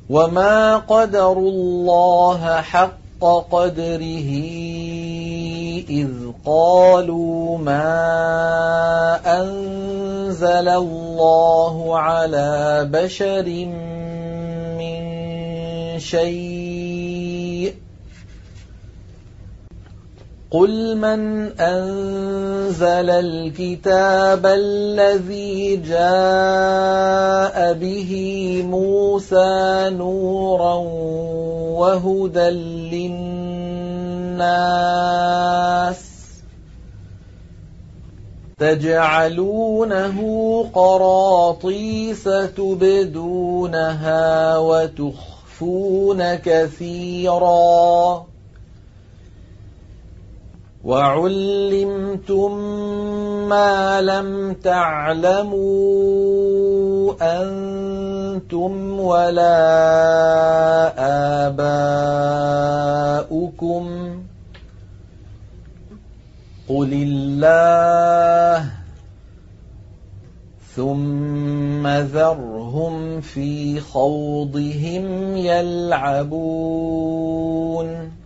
وما قدروا الله حق قدره إذ قالوا ما أنزل الله على بشر من شيء قل من أنزل الكتاب الذي جاء به موسى نورا وهدى للناس تجعلونه قراطيس تبدونها وتخفون كثيرا وعلمتم ما لم تعلموا أنتم ولا آباؤكم قل الله ثم ذرهم في خوضهم يلعبون